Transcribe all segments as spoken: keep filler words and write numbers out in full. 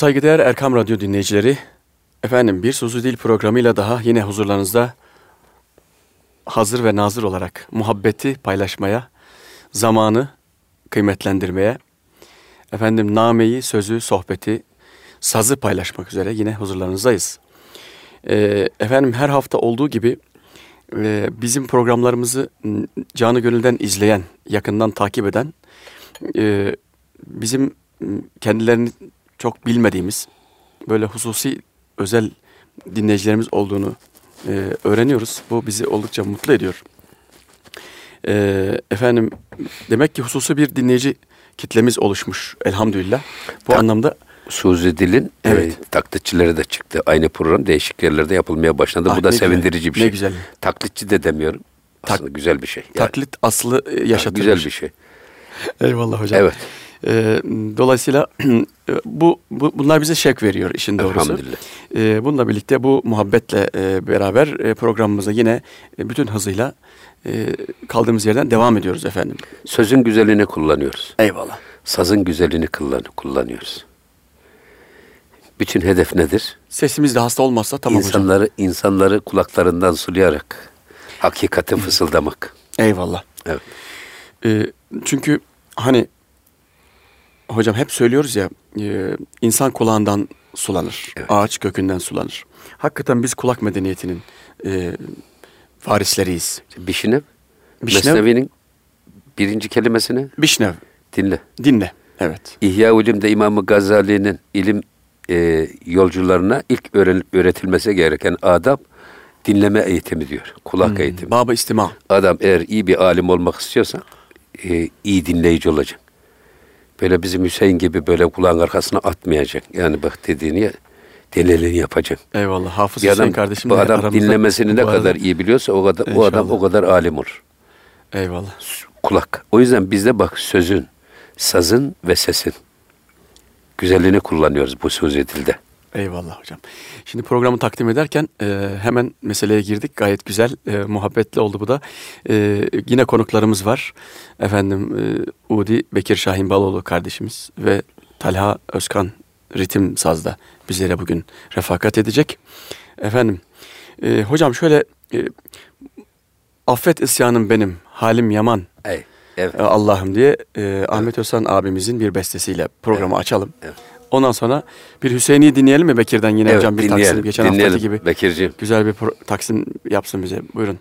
Saygıdeğer Erkam Radyo dinleyicileri, efendim bir Sözlü Dil programıyla daha yine huzurlarınızda hazır ve nazır olarak muhabbeti paylaşmaya, zamanı kıymetlendirmeye, efendim nameyi, sözü, sohbeti, sazı paylaşmak üzere yine huzurlarınızdayız. Ee, efendim her hafta olduğu gibi e, bizim programlarımızı canı gönülden izleyen, yakından takip eden, e, bizim kendilerini çok bilmediğimiz, böyle hususi, özel dinleyicilerimiz olduğunu e, öğreniyoruz. Bu bizi oldukça mutlu ediyor. E, efendim, demek ki hususi bir dinleyici kitlemiz oluşmuş elhamdülillah. Bu Ta- anlamda Sözlü Dil'in evet. e, taklitçileri de çıktı. Aynı program değişik yerlerde yapılmaya başladı. Ah, Bu da ne sevindirici güzel, bir şey. ne güzel. Taklitçi de demiyorum. Aslında Tak- güzel bir şey. Yani, Taklit aslı yaşatılmış. güzel bir şey. Eyvallah hocam. Evet. Ee, dolayısıyla bu, bu bunlar bize şevk veriyor işin doğrusu. Elhamdülillah. Ee, bununla birlikte bu muhabbetle e, beraber e, programımıza yine e, bütün hızıyla e, kaldığımız yerden devam ediyoruz efendim. Sözün güzelliğini kullanıyoruz. Eyvallah. Sazın güzelliğini kullan- kullanıyoruz. Bütün hedef nedir? Sesimiz de hasta olmazsa tamam insanları, hocam. insanları kulaklarından sulayarak hakikati fısıldamak. Eyvallah. Evet. Ee, çünkü hani hocam hep söylüyoruz ya, e, insan kulağından sulanır, Evet. ağaç kökünden sulanır. Hakikaten biz kulak medeniyetinin e, varisleriyiz. Bişnev, Bişnev, Mesnevi'nin birinci kelimesini Bişnev, dinle. dinle. Evet. İhya-ül-İlim'de İmam-ı Gazali'nin ilim e, yolcularına ilk öğrenilip öğretilmesi gereken adab dinleme eğitimi diyor. Kulak Hmm, eğitimi. Bab-ı istima. Adam eğer iyi bir alim olmak istiyorsa e, iyi dinleyici olacak. Böyle bizim Hüseyin gibi böyle kulağın arkasına atmayacak. Yani bak dediğini denelini yapacak. Eyvallah. Hafız Bir Hüseyin adam, kardeşim bu de adam aramızda. dinlemesini ne Bu arada- kadar iyi biliyorsa o kadar, o adam İnşallah. o kadar alim olur. Eyvallah. Kulak. O yüzden bizde bak sözün, sazın ve sesin güzelliğini kullanıyoruz bu sözlü dilde. Eyvallah hocam. Şimdi programı takdim ederken e, hemen meseleye girdik. Gayet güzel, e, muhabbetli oldu bu da. E, yine konuklarımız var. Efendim e, Udi Bekir Şahin Baloğlu kardeşimiz ve Talha Özkan ritim sazda bizlere bugün refakat edecek. Efendim e, hocam şöyle e, affet isyanım benim, halim yaman Ey, evet. e, Allah'ım diye e, Ahmet Özhan abimizin bir bestesiyle programı Evet. açalım. Evet. Ondan sonra bir Hüseyin'i dinleyelim mi Bekir'den yine Evet, hocam bir dinleyelim, taksim geçen dinleyelim haftaki gibi Bekirciğim. güzel bir pro- taksim yapsın bize. Buyurun.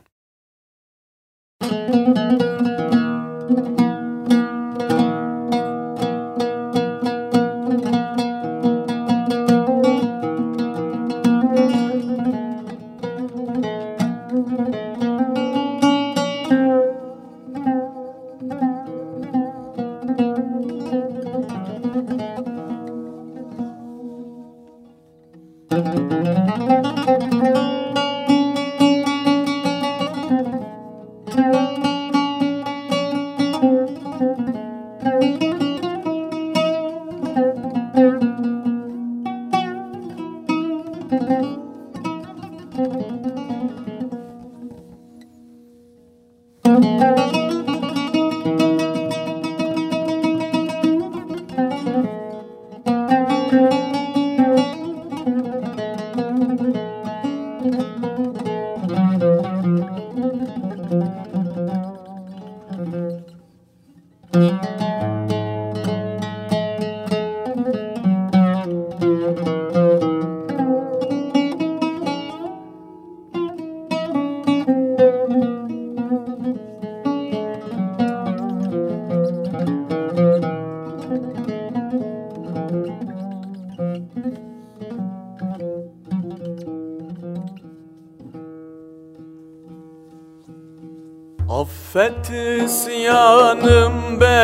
Affet isyanım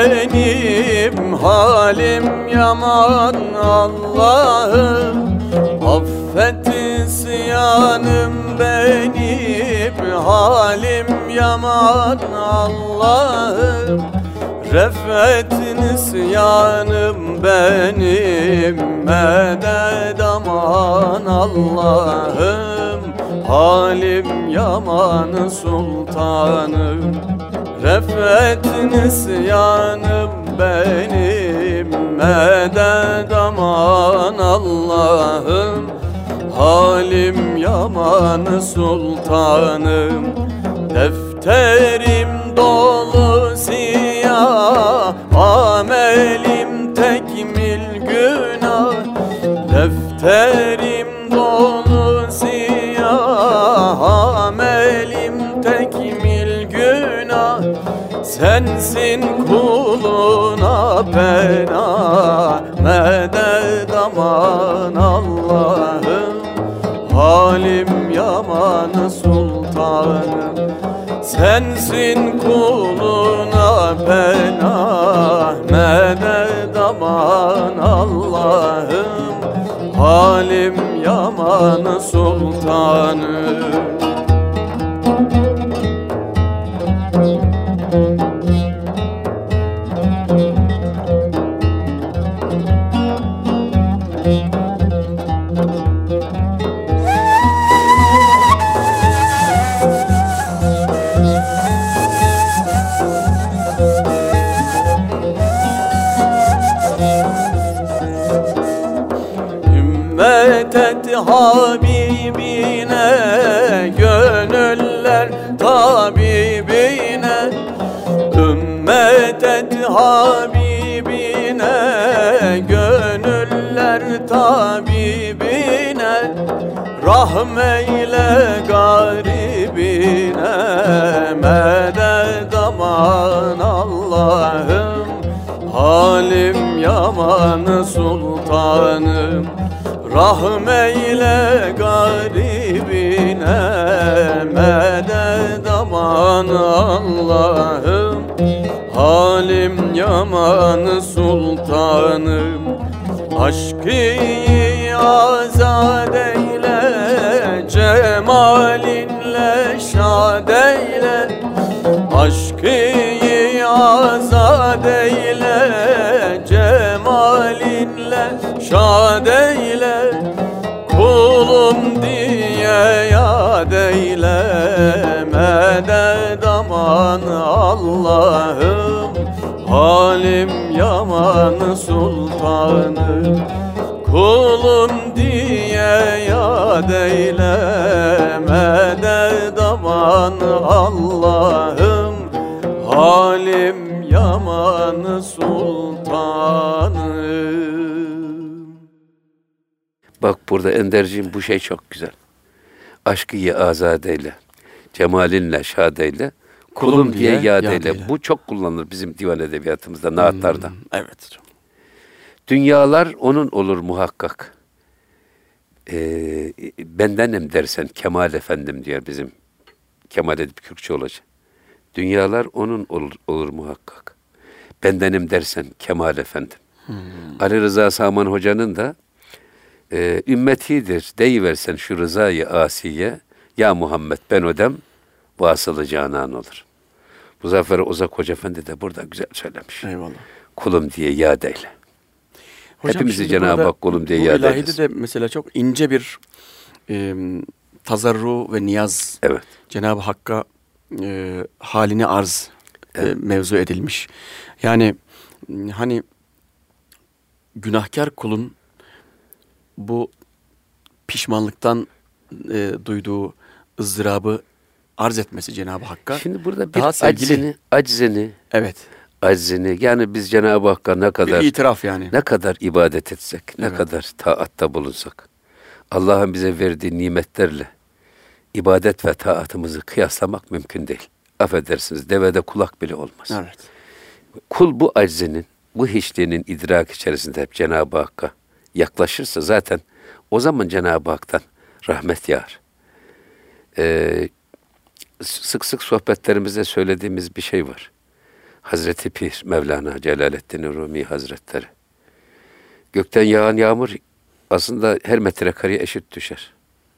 benim, halim yaman Allah'ım. Affet isyanım benim, halim yaman Allah'ım. Refet nisyanım benim, medet aman Allah'ım. Halim yaman sultanım, refet nisyanım benim, medet aman Allah'ım, halim yaman sultanım. Defterim dolu siyah, amelim tekmil günah. Defterim dolu siyah, amelim tekmil günah. Sensin kuluna pena, medet aman Allah'ım, halim yaman sultanım. Sensin kuluna pena, medet aman Allah'ım, halim yaman sultanım. Ümmet et Habibine, gönüller tabibine. Ümmet et Habibine, gönüller tabibine. Rahmeyle garibine, medet aman Allah'ım, halim yaman sultanım. Rahmeyle garibine, medet aman Allah'ım, halim yaman sultanım. Aşkı azad eyle, cemalinle şad eyle. Aşkı azad eyle, cemalinle şad eyle. Kulum diye yad eyle, medet aman Allah'ım, halim yaman sultanım. Kulum diye yad eyle, medet aman Allah'ım, halim yaman sultanım. Bak burada Enderciğim bu şey çok güzel. Aşkı-i azad eyle, cemalinle şad eyle, kulum, kulum diye yad, yad eyle. eyle. Bu çok kullanılır bizim divan edebiyatımızda, naatlarda. Hmm, evet hocam. Dünyalar onun olur muhakkak. Ee, bendenim dersen Kemal Efendim diyor bizim Kemal Edip Kürkçü Hoca. Dünyalar onun olur, olur muhakkak. Bendenim dersen Kemal Efendim. Hmm. Ali Rıza Saman Hoca'nın da e, ümmetidir deyiversen şu rızayı asiye, ya Muhammed ben ödem, vasılı canan olur. Muzaffer Ozak Hoca Efendi de burada güzel söylemiş. Eyvallah. Kulum diye yad eyle. Hocam, hepimizi Cenab-ı Hak kulum diye yad eylesin. Bu ilahide de mesela çok ince bir e, tazarru ve niyaz. Evet. Cenab-ı Hakk'a e, halini arz evet. e, mevzu edilmiş. Yani hani günahkar kulun bu pişmanlıktan e, duyduğu ızdırabı arz etmesi Cenab-ı Hakk'a. Şimdi burada bir aczini, aczini, evet. aczini, yani biz Cenab-ı Hakk'a ne kadar bir itiraf yani. Ne kadar ibadet etsek, ne evet. kadar taatta bulunsak, Allah'ın bize verdiği nimetlerle ibadet ve taatımızı kıyaslamak mümkün değil. Affedersiniz, devede kulak bile olmaz. Evet. Kul bu aczinin, bu hiçliğinin idrak içerisinde hep Cenab-ı Hakk'a yaklaşırsa zaten o zaman Cenab-ı Hak'tan rahmet yağar. Ee, sık sık sohbetlerimizde söylediğimiz bir şey var. Hazreti Pir Mevlana Celaleddin Rumi Hazretleri. Gökten yağan yağmur aslında her metrekareye eşit düşer.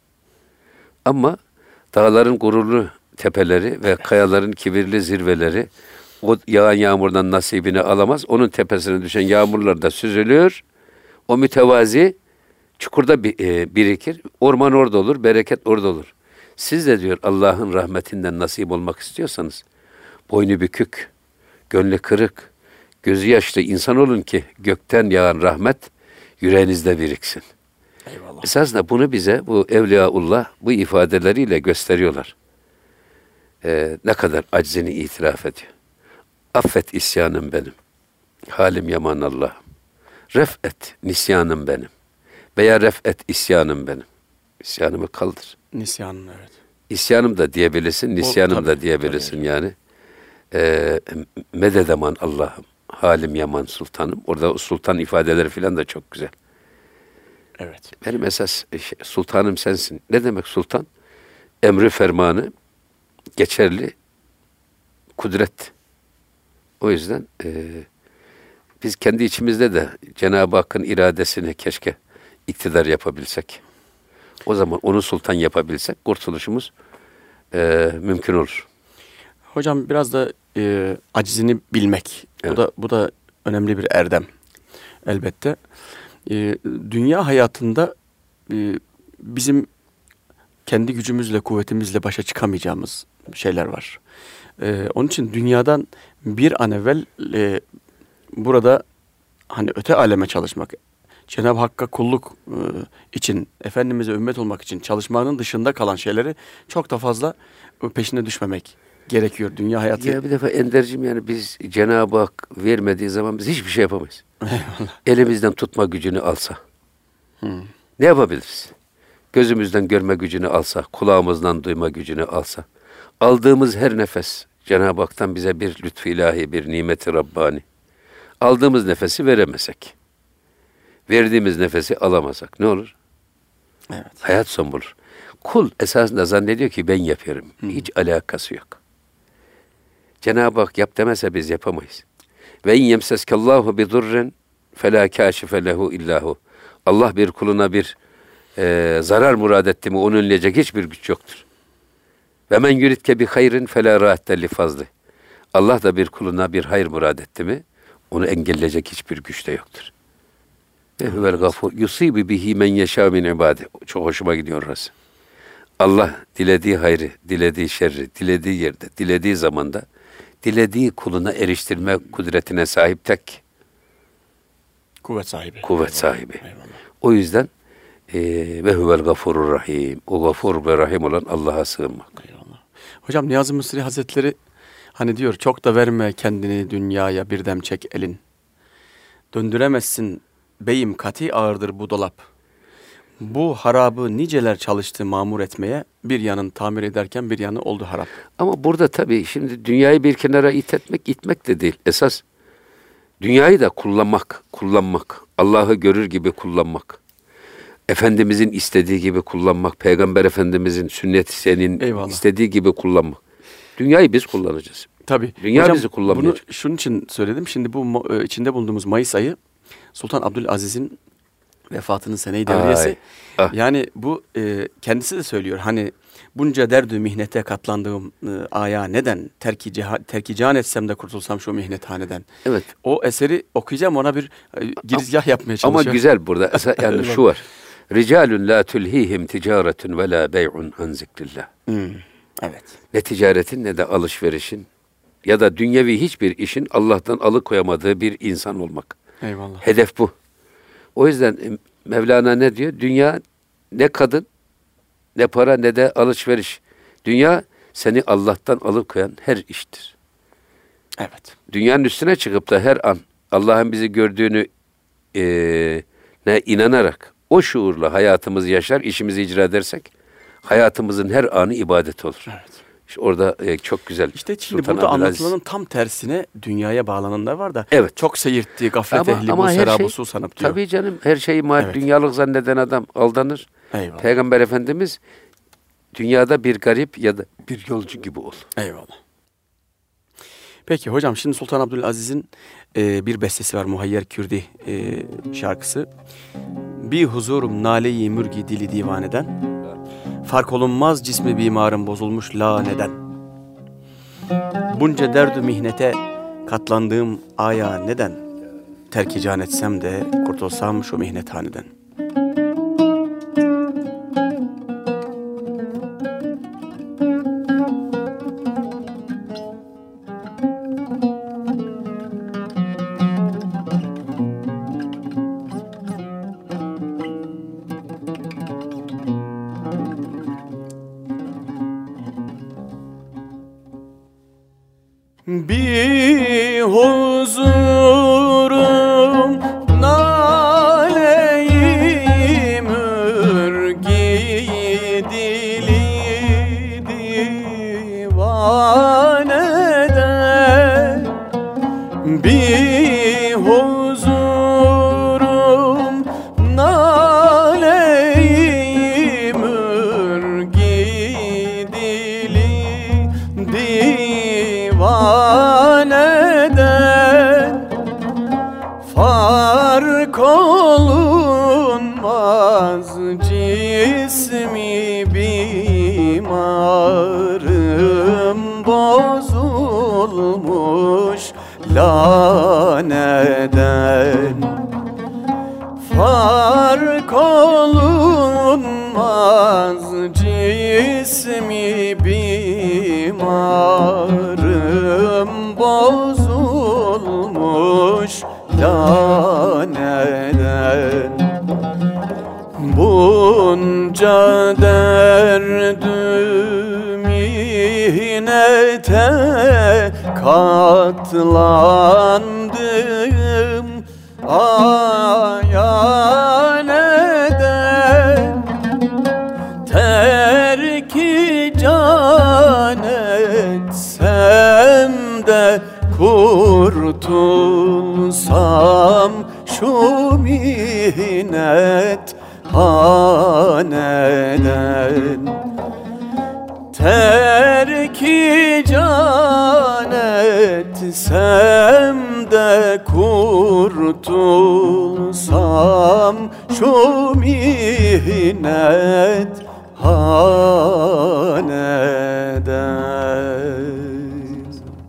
Ama dağların gururlu tepeleri ve kayaların kibirli zirveleri o yağan yağmurdan nasibini alamaz. Onun tepesine düşen yağmurlar da süzülüyor. O mütevazi çukurda birikir. Orman orada olur, bereket orada olur. Siz de diyor Allah'ın rahmetinden nasip olmak istiyorsanız boynu bükük, gönlü kırık, gözü yaşlı insan olun ki gökten yağan rahmet yüreğinizde biriksin. Eyvallah. Esasında bunu bize bu Evliyaullah bu ifadeleriyle gösteriyorlar. Ee, ne kadar aczini itiraf ediyor. Affet isyanım benim. Halim yaman Allah'ım. Ref'et nisyanım benim. Veya ref'et isyanım benim. İsyanımı kaldır. Nisyanın, evet. İsyanım da diyebilirsin, nisyanım tabii, da diyebilirsin tabii. yani. Ee, mededeman Allah'ım. Halim yaman sultanım. Orada sultan ifadeleri filan da çok güzel. Evet. Benim esas şey, sultanım sensin. Ne demek sultan? Emri fermanı geçerli kudret. O yüzden e, biz kendi içimizde de Cenab-ı Hakk'ın iradesini keşke iktidar yapabilsek. O zaman onu sultan yapabilsek kurtuluşumuz e, mümkün olur. Hocam biraz da e, acizini bilmek. Evet. Bu da bu da önemli bir erdem elbette. E, dünya hayatında e, bizim kendi gücümüzle, kuvvetimizle başa çıkamayacağımız şeyler var. E, onun için dünyadan bir an evvel e, burada hani öte aleme çalışmak, Cenab-ı Hakk'a kulluk e, için, Efendimiz'e ümmet olmak için çalışmanın dışında kalan şeyleri çok da fazla peşine düşmemek gerekiyor dünya hayatı. Ya bir defa Ender'cim yani biz Cenab-ı Hak vermediği zaman biz hiçbir şey yapamayız. Elimizden tutma gücünü alsa. Hmm. Ne yapabiliriz? Gözümüzden görme gücünü alsa, kulağımızdan duyma gücünü alsa. Aldığımız her nefes Cenab-ı Hak'tan bize bir lütfu ilahi, bir nimeti Rabbani. Aldığımız nefesi veremesek. Verdiğimiz nefesi alamasak ne olur? Evet. Hayat son bulur. Kul esasında zannediyor ki ben yapıyorum. Hmm. Hiç alakası yok. Cenab-ı Hak yap demese biz yapamayız. Ve in yemseskallahu bi durren fela kâşife lehu illahu. Allah bir kuluna bir e, zarar murad etti mi onu önleyecek hiçbir güç yoktur. Ve men yuridke bi hayrin fela râhte li fazli. Allah da bir kuluna bir hayır murad etti mi onu engelleyecek hiçbir güç de yoktur. Ve huvel gafur yusibu bihi men yeşâ min ibâdi. Çok hoşuma gidiyor orası. Allah dilediği hayrı, dilediği şerri, dilediği yerde, dilediği zamanda, dilediği kuluna eriştirme kudretine sahip tek Kuvvet sahibi. kuvvet Eyvallah. sahibi. Eyvallah. O yüzden e, ve huvel gafurur rahim. O gafur ve rahim olan Allah'a sığınmak. Eyvallah. Hocam Niyazi Mısri Hazretleri hani diyor çok da verme kendini dünyaya bir dem çek elin. Döndüremezsin beyim kati ağırdır bu dolap. Bu harabı niceler çalıştı mamur etmeye, bir yanın tamir ederken bir yanı oldu harap. Ama burada tabii şimdi dünyayı bir kenara it etmek, itmek de değil. Esas dünyayı da kullanmak, kullanmak. Allah'ı görür gibi kullanmak. Efendimizin istediği gibi kullanmak. Peygamber Efendimizin sünnet-i senin Eyvallah. istediği gibi kullanmak. Dünyayı biz kullanacağız. Tabii. Dünya Hocam, bizi kullanmayacak. Bunu şunun için söyledim. Şimdi bu e, içinde bulunduğumuz Mayıs ayı Sultan Abdülaziz'in vefatının sene-i devriyesi. Ay, ah. Yani bu e, kendisi de söylüyor. Hani bunca derdü mihnete katlandığım e, aya neden terki, ceha, terki can etsem de kurtulsam şu mihnethaneden. Evet. O eseri okuyacağım, ona bir e, girizgah yapmaya Ama çalışıyorum. güzel burada. Esa- yani şu var. Ricalun la tulhihim ticaretun ve la bey'un an zikrillah. Hmm, evet. Ne ticaretin ne de alışverişin ya da dünyevi hiçbir işin Allah'tan alıkoyamadığı bir insan olmak. Eyvallah. Hedef bu. O yüzden e, Mevlana ne diyor? Dünya ne kadın, ne para, ne de alışveriş. Dünya seni Allah'tan alıkoyan her iştir. Evet. Dünyanın üstüne çıkıp da her an Allah'ın bizi gördüğünü e, ne inanarak o şuurla hayatımızı yaşar, işimizi icra edersek hayatımızın her anı ibadet olur. Evet. İşte orada e, çok güzel. İşte şimdi Sultan burada Abdülaziz. anlatılanın tam tersine dünyaya bağlananlar var da. Evet. Çok seyirtti, gaflet Ama, ehli ama bu her serabu şey, su sanıp diyor. tabii canım her şeyi mal, Evet. dünyalık zanneden adam aldanır. Eyvallah. Peygamber Efendimiz dünyada bir garip ya da bir yolcu gibi ol. Eyvallah. Peki hocam, şimdi Sultan Abdülaziz'in e, bir bestesi var, Muhayyer Kürdi e, şarkısı. Bir huzurum nale-i mürgi dili divaneden, fark olunmaz cismi bimarım bozulmuş la neden. Bunca derdü mihnete katlandığım aya neden, terki can etsem de kurtulsam şu mihnethaneden. bir huzurum naleyim ürgi dili divaneden, bir huzurum naleyim ürgi dili divaneden, fark olunmaz cismi bimarım bozulmuş laneden. Fark olunmaz cismi bimarım bozulmuş laneden. Bunca derdü mihnete katlandım aya neden, terki can etsem de kurtulsam şu mihnet haneden. Terki can etsem de kurtulsam şu mihnet haneden.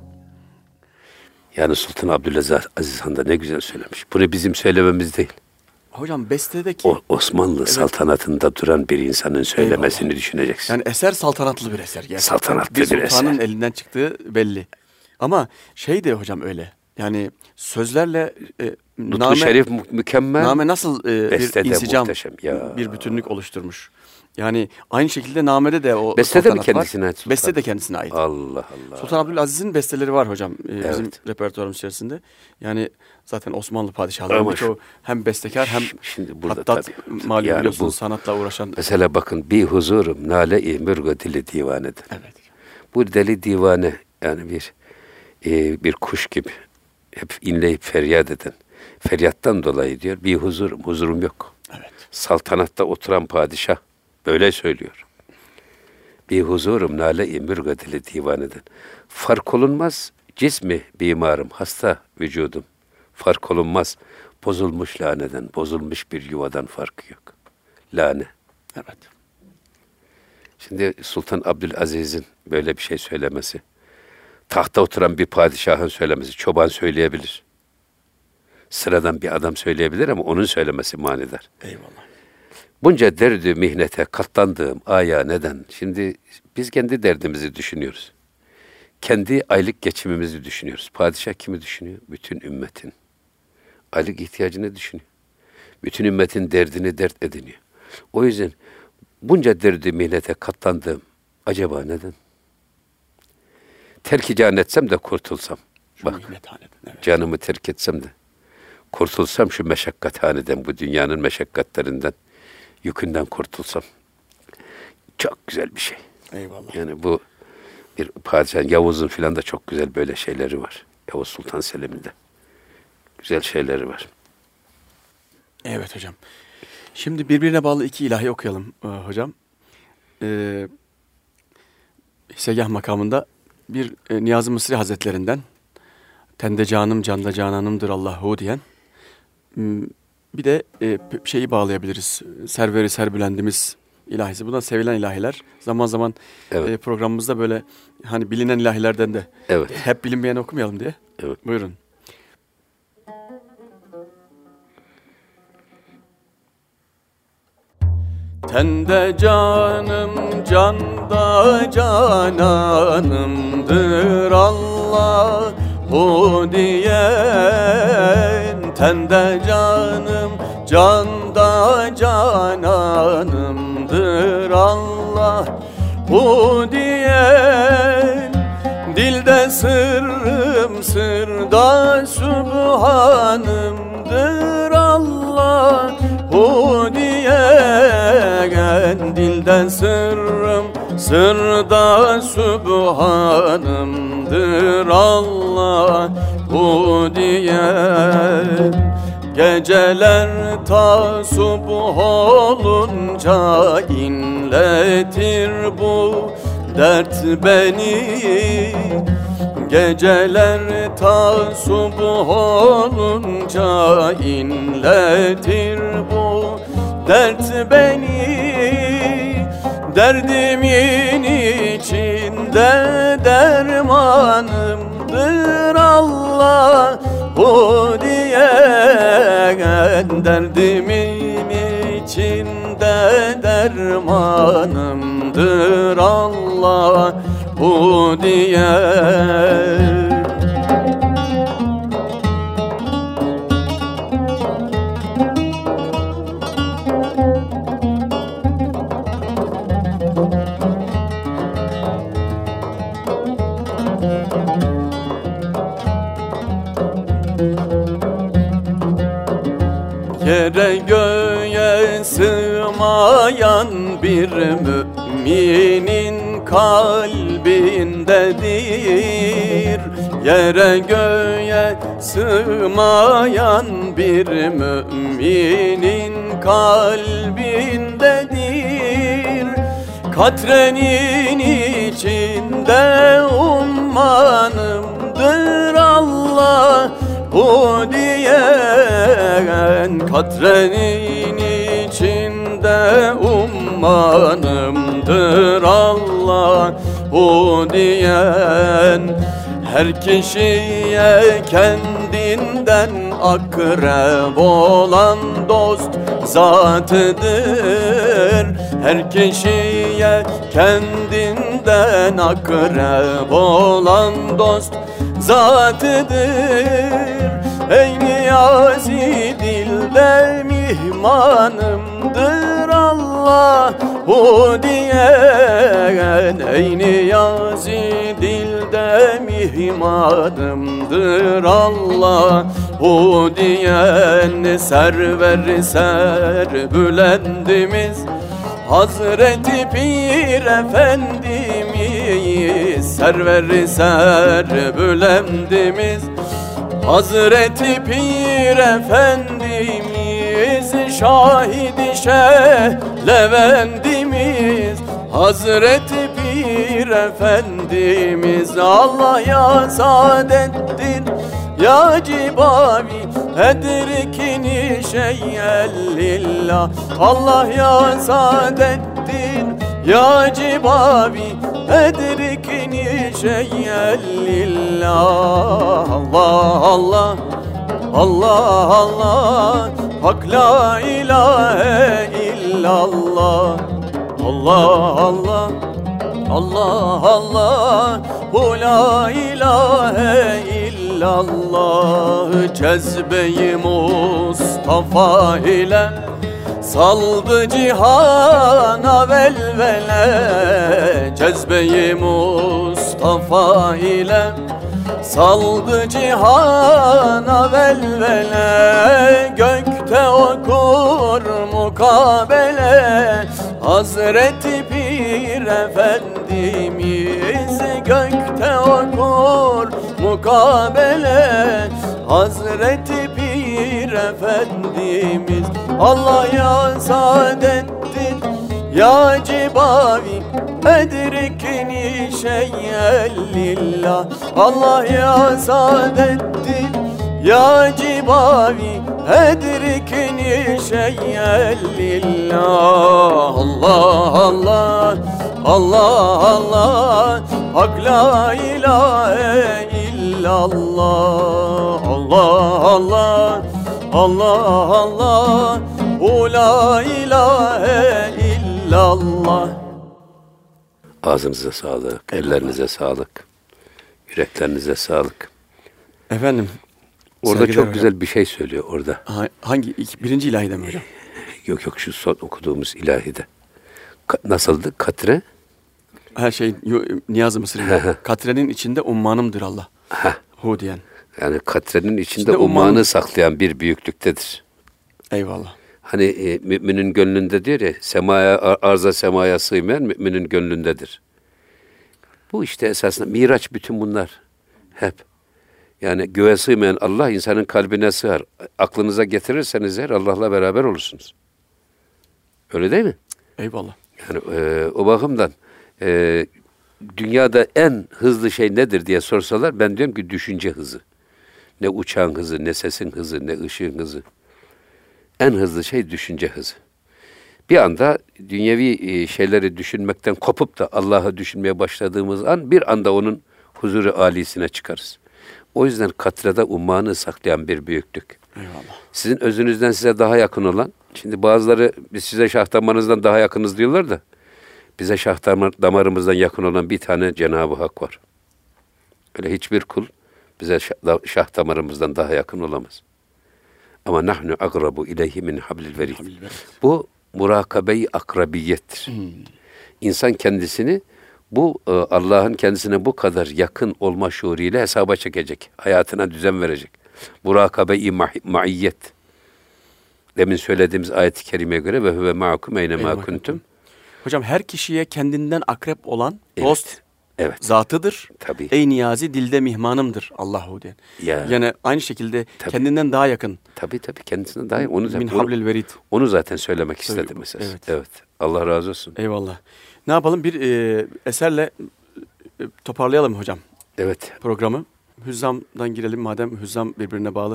Yani Sultan Abdülaziz Han da ne güzel söylemiş. Bunu bizim söylememiz değil. Hocam bestedeki O Osmanlı evet, saltanatında duran bir insanın söylemesini eyvallah düşüneceksin. Yani eser saltanatlı bir eser. Yani saltanatlı bir bir eser. sultanın elinden çıktığı belli. Ama şey de hocam öyle. Yani sözlerle e, Nutku Şerif mü- mükemmel. Name nasıl e, bir insicam, ya. bir bütünlük oluşturmuş. Yani aynı şekilde namede de o beste de mi kendisine ait? Beste de kendisine ait. Allah Allah. Sultan Abdülaziz'in besteleri var hocam e, evet, bizim repertuarımız içerisinde. Yani zaten Osmanlı padişahları çoğu hem bestekar hem şimdi burada hattat malum yani biliyorsunuz bu, sanatla uğraşan. Mesela bakın bir huzurum nale-i mürgo dili divanedir. Evet. Bu deli divane yani bir e, bir kuş gibi hep inleyip feryat eden, feryattan dolayı diyor bir huzurum, huzurum yok. Evet. Saltanatta oturan padişah böyle söylüyor. Bir huzurum nale-i mürgo dili divaneden. Fark olunmaz cismi bimarım, hasta vücudum. Fark olunmaz. Bozulmuş laneden, bozulmuş bir yuvadan farkı yok. Lane. Evet. Şimdi Sultan Abdülaziz'in böyle bir şey söylemesi, tahta oturan bir padişahın söylemesi, çoban söyleyebilir. Sıradan bir adam söyleyebilir ama onun söylemesi manidar. Eyvallah. Bunca derdi mihnete katlandığım aya neden? Şimdi biz kendi derdimizi düşünüyoruz. Kendi aylık geçimimizi düşünüyoruz. Padişah kimi düşünüyor? Bütün ümmetin aylık ihtiyacını düşünüyor. Bütün ümmetin derdini dert ediniyor. O yüzden bunca derdi mihnete katlandığım acaba neden? Terk-i can etsem de kurtulsam. Şu bak, evet, canımı terk etsem de kurtulsam şu meşakkathaneden, bu dünyanın meşakkatlerinden, yükünden kurtulsam. Çok güzel bir şey. Eyvallah. Yani bu bir padişah, Yavuz'un filan da çok güzel böyle şeyleri var. Yavuz Sultan Selim'in de güzel şeyleri var. Evet hocam. Şimdi birbirine bağlı iki ilahi okuyalım e, hocam. E, Segah makamında bir e, Niyazi Mısri Hazretlerinden tende canım canda cananımdır Allahu diyen m, bir de e, şeyi bağlayabiliriz. Serveri Serbülendimiz ilahisi. Bundan sevilen ilahiler. Zaman zaman evet, e, programımızda böyle hani bilinen ilahilerden de evet, hep bilinmeyen okumayalım diye. Evet. Buyurun. Tende canım, canda cananımdır Allahu diyen. Tende canım, canda cananımdır Allahu diyen. Dilde sırrı da Sübhanımdır Allah. Hu diyen dilde sırrım, sırda Sübhanımdır Allah. Hu diyen geceler ta subh olunca inletir bu dert beni. Geceler ta subh olunca inletir bu dert beni. Derdimin içinde dermanımdır Allah. Bu diyen derdimin içinde dermanımdır Allah. Bu diyen yere göğe sığmayan bir müminin kalbindedir. Yere göğe sığmayan bir müminin kalbindedir. Katrenin içinde ummanımdır Allah. Bu diyen katrenin içinde ummanımdır Allah. Bu diyen her kişiye kendinden akrab olan dost zatıdır. Her kişiye kendinden akrab olan dost zatıdır. Ey Niyazi dilde mihmanımdır Allah. Bu diyen ey Niyazi dilde mihmanımdır Allah. Bu diyen server serbülendimiz Hazreti Pir Efendimiz. Server serbülendimiz Hazreti Pir Efendimiz. Şahidi Şehlevendimiz Hazreti Pir Efendimiz. Allah ya saadettir ya cibavi edrikini şeyellillah. Allah ya saadettir ya cibavi edrikini şeyellillah. Allah Allah Allah Allah Hak la ilahe illallah. Allah Allah Allah Allah Bu la ilahe illallah. Cezbe-i Mustafa ile saldı cihana velvele. Cezbe-i Mustafa ile saldı cihana velvele. Gökte okur mukabele Hazreti Pir Efendimiz. Gökte okur mukabele Hazreti Pir Efendimiz. Allah ya saadettir ya cibavi edrikini şeyellillah. Allah ya saadettir ya cibavi edrikini şeyellillah. Allah Allah Allah Allah Hak la ilahe illallah. Allah Allah Allah Allah O la ilahe illallah. Ağzınıza sağlık, ellerinize sağlık, yüreklerinize sağlık. Efendim, orada çok hocam güzel bir şey söylüyor orada. Ha, hangi? İki, birinci ilahide mi hocam? Yok yok şu son okuduğumuz ilahide. Ka- nasıldı? Katre? Her şey Niyazi Mısır'ın. Katrenin içinde ummanımdır Allah. Hu diyen. Yani katrenin içinde İçinde ummağını ummağını saklayan bir büyüklüktedir. Eyvallah. Hani e, müminin gönlünde diyor ya, semaya, arza semaya sığmayan müminin gönlündedir. Bu işte esasında Miraç, bütün bunlar hep. Yani göğe sığmayan Allah insanın kalbine sığar. Aklınıza getirirseniz eğer Allah'la beraber olursunuz. Öyle değil mi? Eyvallah. Yani e, o bakımdan e, dünyada en hızlı şey nedir diye sorsalar ben diyorum ki düşünce hızı. Ne uçağın hızı, ne sesin hızı, ne ışığın hızı. En hızlı şey düşünce hızı. Bir anda dünyevi şeyleri düşünmekten kopup da Allah'ı düşünmeye başladığımız an bir anda onun huzuru âlisine çıkarız. O yüzden katrada ummağını saklayan bir büyüklük. Eyvallah. Sizin özünüzden size daha yakın olan, şimdi bazıları biz size şah damarınızdan daha yakınız diyorlar da, bize şah damar, damarımızdan yakın olan bir tane Cenab-ı Hak var. Öyle hiçbir kul bize şah, şah damarımızdan daha yakın olamaz. Ama nahnu agrabu ileyhi min hablil verid. Bu murakabe-i akrabiyettir. Hmm. İnsan kendisini bu Allah'ın kendisine bu kadar yakın olma şuuruyla hesaba çekecek. Hayatına düzen verecek. Murakabe-i ma'iyyet. Demin söylediğimiz ayet-i kerimeye göre ve huve ma'akum eyne ma kuntum. Hocam her kişiye kendinden akrep olan dost evet. Evet. zatıdır. Tabii. Ey niyazi dilde mihmanımdır Allahu diyen. Ya. Yani aynı şekilde tabii. kendinden daha yakın. Tabii tabii kendisinden daha yakın. Onu zaten, Min hablil verid. Onu zaten söylemek istedim mesela. Evet. Evet. Allah razı olsun. Eyvallah. Ne yapalım? Bir e, eserle e, toparlayalım hocam. Evet. Programı. Hüzzam'dan girelim madem Hüzzam birbirine bağlı.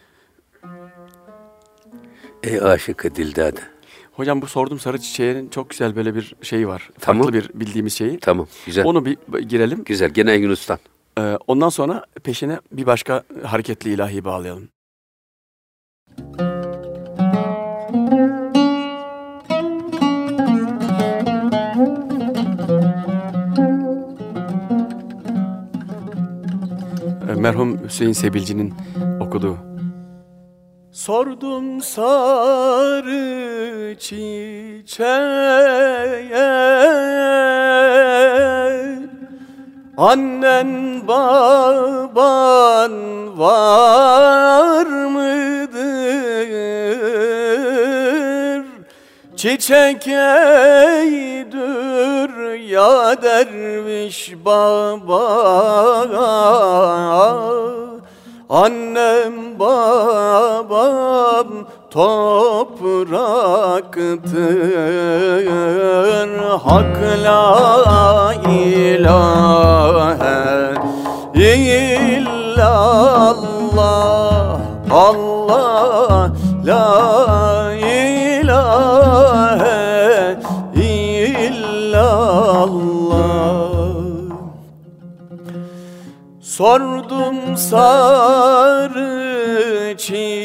Ey aşık-ı dildade. Hocam bu sordum sarı çiçeğinin çok güzel böyle bir şeyi var. Tamam. Farklı bir bildiğimiz şeyi. Tamam. Güzel. Onu bir girelim. Güzel. Gene Yunus'tan. Ee, ondan sonra peşine bir başka hareketli ilahi bağlayalım. Merhum Hüseyin Sebilci'nin okuduğu. Sordum sarı çiçeğe, annen baban var mıdır? Çiçek eydür ya derviş baba, annem babam topraktır. Hak la ilahe illallah, Allah la ilahe illallah. Sordum sarı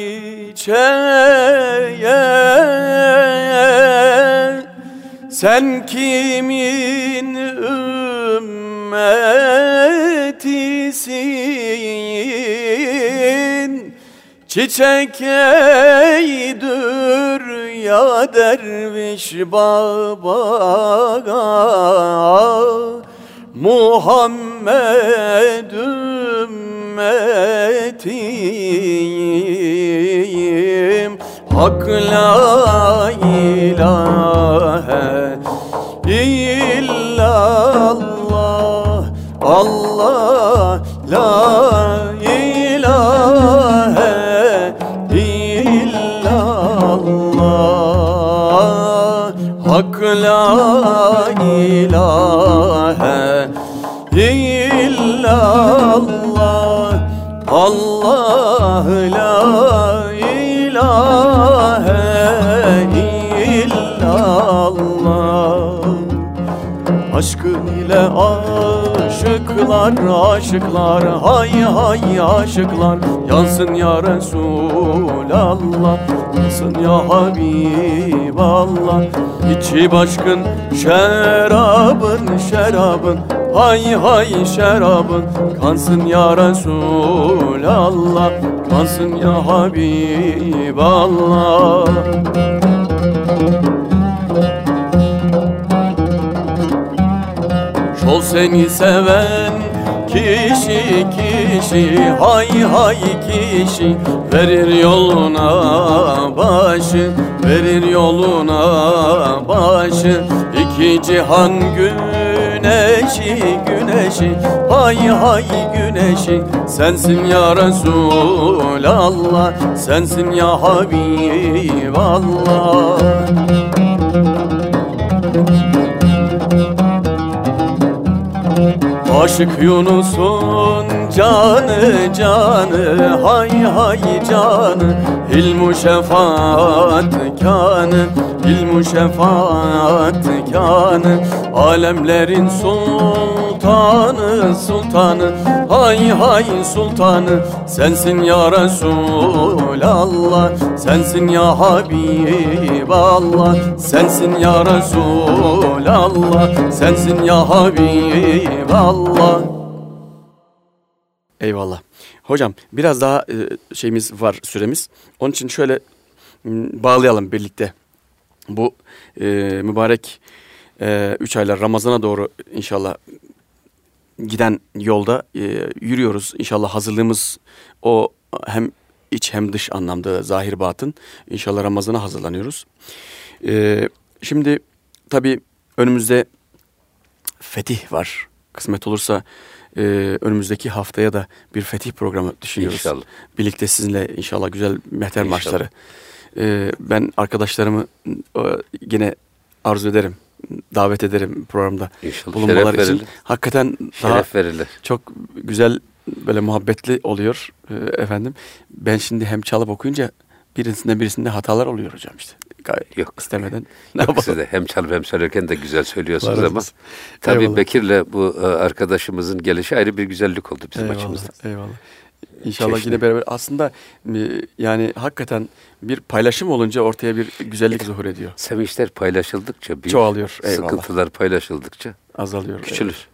çiçeğe, sen kimin ümmetisin? Çiçek eydür ya derviş baba, Muhammed ümmetiyim. Hak la ilahe illallah, Allah la ilahe illallah. Hak la ilahe illallah, Allah la ilahe illallah. Aşkı ile aşıklar, aşıklar, hay hay aşıklar, yansın ya Resulallah, yansın ya Habiballah. İçi başkın şerabın, şerabın, hay hay şerabın, kansın ya Resulallah, kansın ya Habiballah. Şol seni seven Kişi kişi hay hay kişi verir yoluna başı, verir yoluna başı. İki cihan güneşi güneşi hay hay güneşi, sensin ya Resulallah, sensin ya Habiballah. Aşık Yunus'un canı canı hay hay canı, ilmu şefaat kanı, ilmu şefaat kanı, alemlerin sultanı sultanı hay hay sultanı, sensin ya Resulallah, sensin ya Habiballah, sensin ya Resulallah, sensin ya Habiballah. Eyvallah. Hocam biraz daha e, şeyimiz var, süremiz. Onun için şöyle m, bağlayalım birlikte. Bu e, mübarek e, üç aylar Ramazan'a doğru inşallah giden yolda e, yürüyoruz. İnşallah hazırlığımız o hem iç hem dış anlamda zahir batın. İnşallah Ramazan'a hazırlanıyoruz. E, şimdi tabii önümüzde fetih var. Kısmet olursa e, önümüzdeki haftaya da bir fetih programı düşünüyoruz. İnşallah. Birlikte sizinle inşallah güzel mehter maçları. E, ben arkadaşlarımı e, yine arzu ederim, davet ederim programda İnşallah. bulunmalar Şeref için. verilir. Hakikaten daha Şeref verilir. çok güzel, böyle muhabbetli oluyor e, efendim. Ben şimdi hem çalıp okuyunca birisinde birisinde hatalar oluyor hocam işte. Yok. İstemeden. Ne Yok, yapalım? siz de hem çalıp hem söylerken de güzel söylüyorsunuz Allah ama razı olsun. tabii Eyvallah. Bekir'le bu e, arkadaşımızın gelişi ayrı bir güzellik oldu bizim Eyvallah, açımızdan. eyvallah. İnşallah Çeşni. yine beraber. Aslında e, yani hakikaten bir paylaşım olunca ortaya bir güzellik zuhur ediyor. Sevinçler paylaşıldıkça büyük, Çoğalıyor. Eyvallah. sıkıntılar paylaşıldıkça Azalıyor. küçülür. Evet.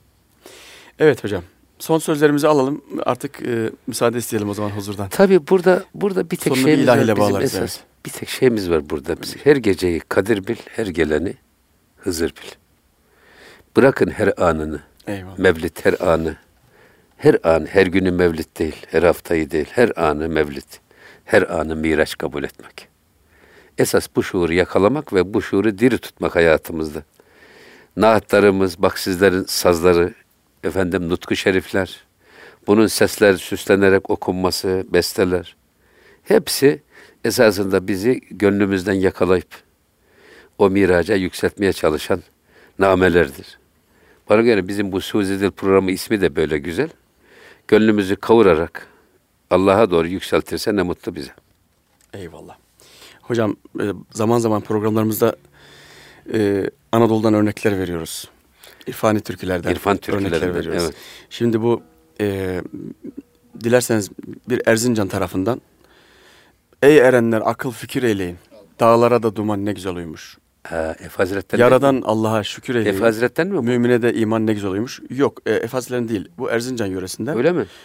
Evet hocam. Son sözlerimizi alalım. Artık e, müsaade isteyelim o zaman huzurdan. Tabii burada burada bir tek Sonunu bir şeyimiz ilahiyle var bizim bağlarız, esas. evet. Bir tek şeyimiz var burada. Biz her geceyi Kadir bil, her geleni Hızır bil. Bırakın her anını, Eyvallah. Mevlid her anı. Her an, her günü Mevlid değil, her haftayı değil, her anı Mevlid. Her anı Miraç kabul etmek. Esas bu şuuru yakalamak ve bu şuuru diri tutmak hayatımızda. Naatlarımız, bak sizlerin sazları, efendim nutku şerifler, bunun sesler süslenerek okunması, besteler. Hepsi esasında bizi gönlümüzden yakalayıp o miraca yükseltmeye çalışan namelerdir. Bana göre bizim bu Suzi Dil programı ismi de böyle güzel. Gönlümüzü kavurarak Allah'a doğru yükseltirse ne mutlu bize. Eyvallah. Hocam e, zaman zaman programlarımızda e, Anadolu'dan örnekler veriyoruz. İrfani türkülerden İrfan örnekler türkülerinden, veriyoruz. evet. Şimdi bu e, dilerseniz bir Erzincan tarafından ey erenler akıl fikir eyleyin. Dağlara da duman ne güzel uymuş. Ha, Efe Hazretleri. Yaradan Allah'a şükür eyleyin. Efe Hazretleri mi bu? Mümine de iman ne güzel uymuş. Yok, e, Efe Hazretleri'nin değil. Bu Erzincan yöresinden. Öyle mi?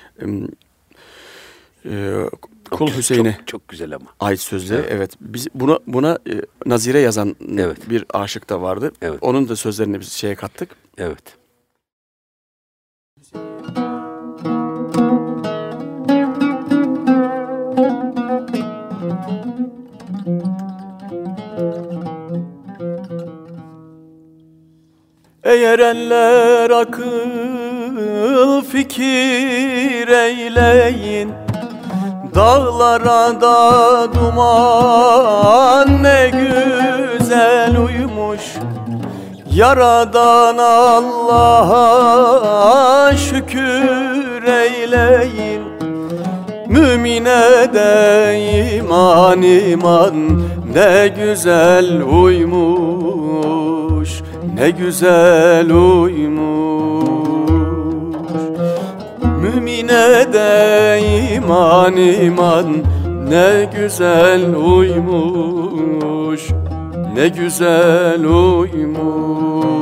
E, e, Kul Hüseyin'e Çok, çok güzel ama. ait sözleri. Evet. Evet. Biz buna buna e, nazire yazan Evet. bir aşık da vardı. Evet. Onun da sözlerini biz şeye kattık. Evet. Ey erenler akıl fikir eyleyin. Dağlara da duman ne güzel uyumuş. Yaradan Allah'a şükür eyleyin. Mümine de iman iman ne güzel uymuş. Ne güzel uymuş. Mümine de iman iman ne güzel uymuş. Ne güzel uymuş.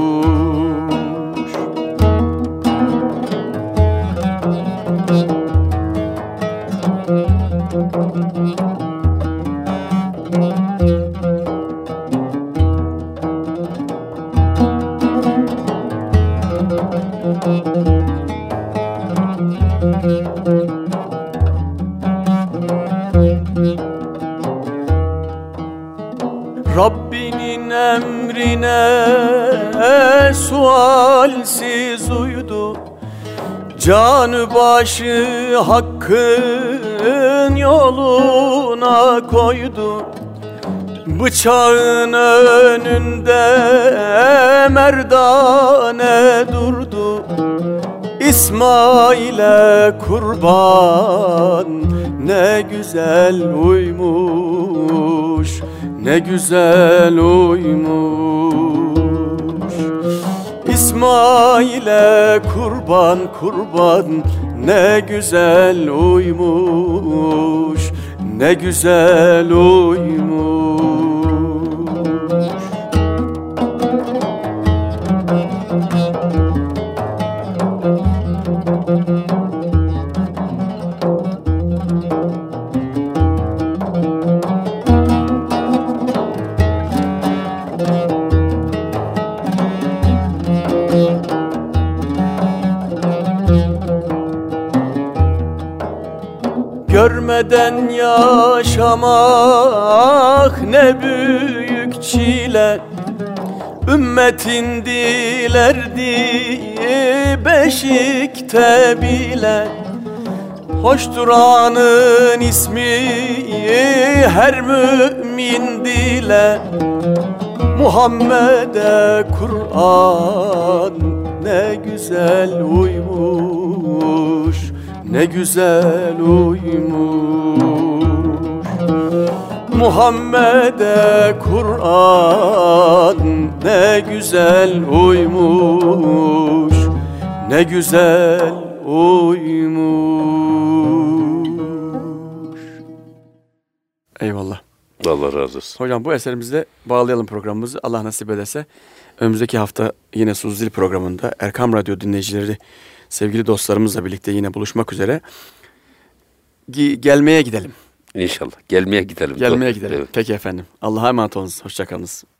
Hakk'ın emrine sualsiz uydu. Canı başı Hakk'ın yoluna koydu. Bıçağın önünde merdane durdu. İsmail'e kurban ne güzel uymuş, ne güzel uymuş. İsmail'e kurban kurban ne güzel uymuş, ne güzel uymuş. Görmeden yaşamak ne büyük çile. Ümmetin dilerdi beşikte bile. Hoş duranın ismi her mümin dile. Muhammed'e Kur'an ne güzel uymuş, ne güzel uymuş. Muhammed'e Kur'an ne güzel uymuş, ne güzel uymuş. Eyvallah. Allah razı olsun. Hocam bu eserimizle bağlayalım programımızı. Allah nasip ederse önümüzdeki hafta yine Suzlu Dil programında Erkam Radyo dinleyicileri, sevgili dostlarımızla birlikte yine buluşmak üzere. G- gelmeye gidelim. İnşallah. Gelmeye gidelim. Gelmeye Doğru. gidelim. Evet. Peki efendim. Allah'a emanet olunuz. Hoşça kalınız.